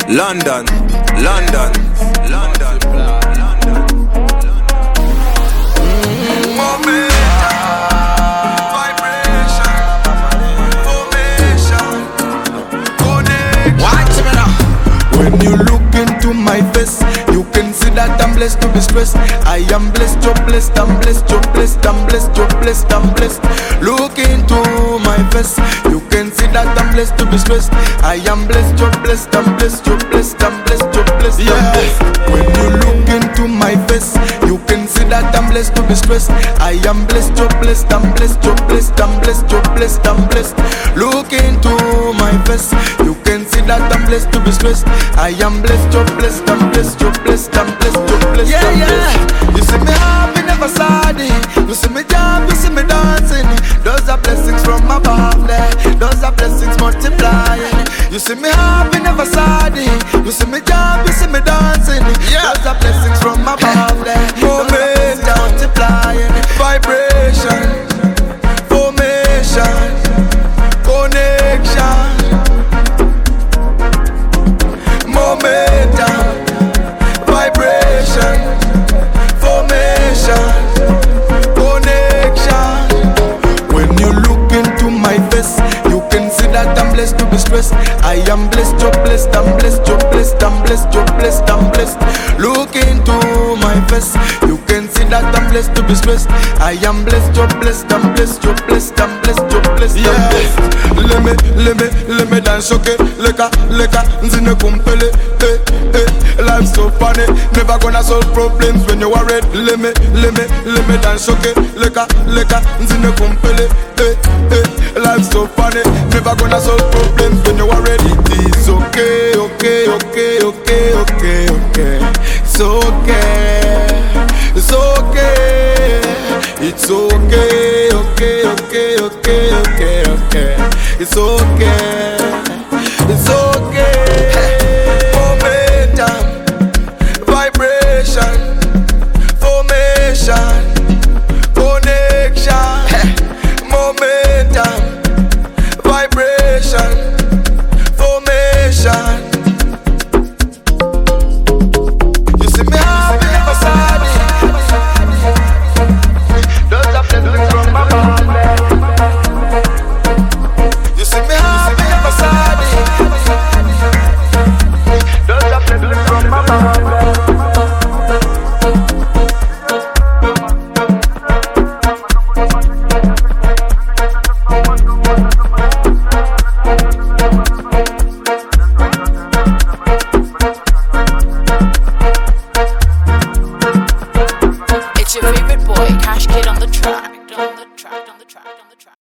London, London, London, London. Vibration, formation, connect. Watch me now. When you look into my face, you can see that I'm blessed to be stressed. I am blessed, you're blessed, I'm blessed, you're blessed, I'm blessed, you're blessed, I'm blessed. Look into my face, you can see that I'm blessed to be stressed. I am blessed, you're blessed, I'm blessed, you're blessed, I'm blessed, you're blessed, I'm blessed. When you look into my face, you can see that I'm blessed to be stressed. I am blessed, you're blessed, I'm blessed, you're blessed, I'm blessed, you're blessed, I'm blessed. Look into my face, you can see that I'm blessed to be stressed. I am blessed, you're blessed, I'm blessed, you're blessed, I'm blessed, you're blessed, I'm blessed. You see me happy, never sad. You see me jump, you see me dancing. Those are blessings from above there. Those are blessings multiplying. You see me happy, never sad. You see me jump, you see me dancing. Those are blessings from above there. Those are blessings multiplying. Vibration, formation, connection, momentum, vibration, formation, connection. When you look into my face, you can see that I'm blessed to be stressed. I am blessed, you're blessed, I'm blessed, you're blessed, I'm blessed, you're blessed, I'm blessed. Look into my face, you can see that I'm blessed to be stressed. I am blessed, you're blessed, I'm blessed, you're blessed, I'm blessed, you're blessed, I'm blessed. Let me dance, okay? Leka, nzine kumpele, life's so funny, never gonna solve problems when you are red. Let me dance, okay? Leka, nzine kumpele, life's so funny, never gonna solve problems when you are ready. It is okay, okay, okay, okay, okay, okay. It's okay, it's okay, it's okay, okay, okay, okay, okay, okay. It's okay, it's okay. Momentum, vibration, formation, connection. Momentum, vibration, formation. You see me happy, never sad. Those are blessings from above. You see me happy, never sad. Those are blessings from above. It's your favorite boy, Cash Kid on the track.